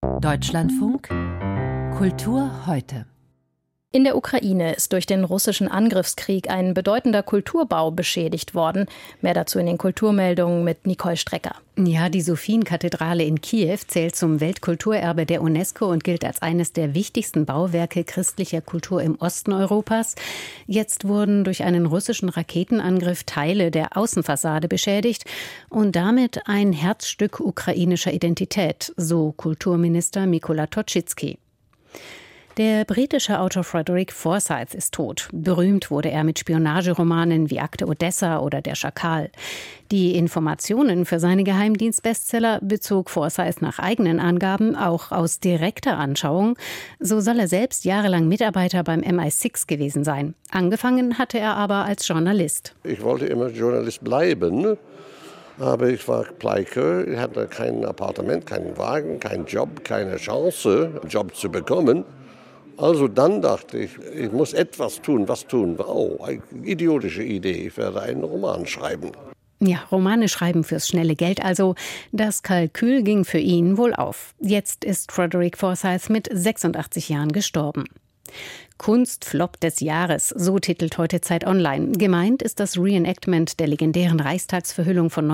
Deutschlandfunk Kultur heute. In der Ukraine ist durch den russischen Angriffskrieg ein bedeutender Kulturbau beschädigt worden. Mehr dazu in den Kulturmeldungen mit Nicole Strecker. Ja, die Sophienkathedrale in Kiew zählt zum Weltkulturerbe der UNESCO und gilt als eines der wichtigsten Bauwerke christlicher Kultur im Osten Europas. Jetzt wurden durch einen russischen Raketenangriff Teile der Außenfassade beschädigt und damit ein Herzstück ukrainischer Identität, so Kulturminister Mykola Toczycki. Der britische Autor Frederick Forsyth ist tot. Berühmt wurde er mit Spionageromanen wie Akte Odessa oder Der Schakal. Die Informationen für seine Geheimdienstbestseller bezog Forsyth nach eigenen Angaben auch aus direkter Anschauung. So soll er selbst jahrelang Mitarbeiter beim MI6 gewesen sein. Angefangen hatte er aber als Journalist. Ich wollte immer Journalist bleiben. Aber ich war pleite, ich hatte kein Appartement, keinen Wagen, keinen Job, keine Chance, einen Job zu bekommen. Also dann dachte ich, ich muss etwas tun. Was tun? Oh, eine idiotische Idee, ich werde einen Roman schreiben. Ja, Romane schreiben fürs schnelle Geld also. Das Kalkül ging für ihn wohl auf. Jetzt ist Frederick Forsyth mit 86 Jahren gestorben. Kunstflop des Jahres, so titelt heute Zeit Online. Gemeint ist das Reenactment der legendären Reichstagsverhüllung von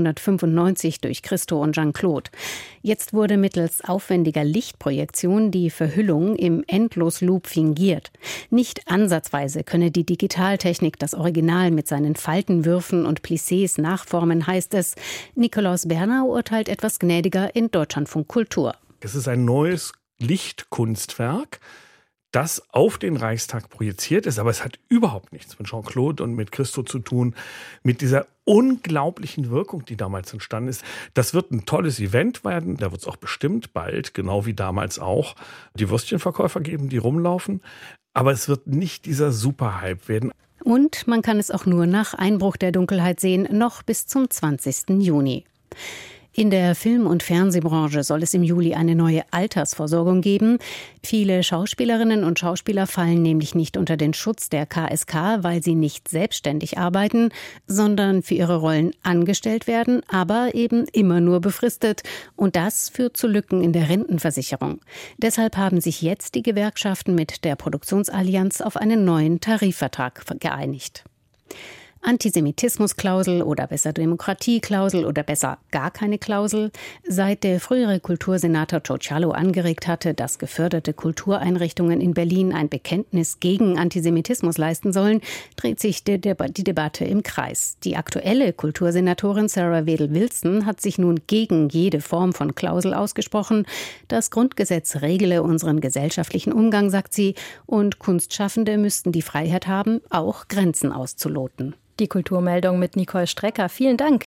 1995 durch Christo und Jean-Claude. Jetzt wurde mittels aufwendiger Lichtprojektion die Verhüllung im Endlosloop fingiert. Nicht ansatzweise könne die Digitaltechnik das Original mit seinen Faltenwürfen und Plissés nachformen, heißt es. Nikolaus Bernau urteilt etwas gnädiger in Deutschlandfunk Kultur. Es ist ein neues Lichtkunstwerk, das auf den Reichstag projiziert ist, aber es hat überhaupt nichts mit Jean-Claude und mit Christo zu tun, mit dieser unglaublichen Wirkung, die damals entstanden ist. Das wird ein tolles Event werden, da wird es auch bestimmt bald, genau wie damals auch, die Würstchenverkäufer geben, die rumlaufen, aber es wird nicht dieser Superhype werden. Und man kann es auch nur nach Einbruch der Dunkelheit sehen, noch bis zum 20. Juni. In der Film- und Fernsehbranche soll es im Juli eine neue Altersvorsorgung geben. Viele Schauspielerinnen und Schauspieler fallen nämlich nicht unter den Schutz der KSK, weil sie nicht selbstständig arbeiten, sondern für ihre Rollen angestellt werden, aber eben immer nur befristet. Und das führt zu Lücken in der Rentenversicherung. Deshalb haben sich jetzt die Gewerkschaften mit der Produktionsallianz auf einen neuen Tarifvertrag geeinigt. Antisemitismusklausel oder besser Demokratieklausel oder besser gar keine Klausel. Seit der frühere Kultursenator Ciocialo angeregt hatte, dass geförderte Kultureinrichtungen in Berlin ein Bekenntnis gegen Antisemitismus leisten sollen, dreht sich die Debatte im Kreis. Die aktuelle Kultursenatorin Sarah Wedel-Wilson hat sich nun gegen jede Form von Klausel ausgesprochen. Das Grundgesetz regle unseren gesellschaftlichen Umgang, sagt sie, und Kunstschaffende müssten die Freiheit haben, auch Grenzen auszuloten. Die Kulturmeldung mit Nicole Strecker. Vielen Dank.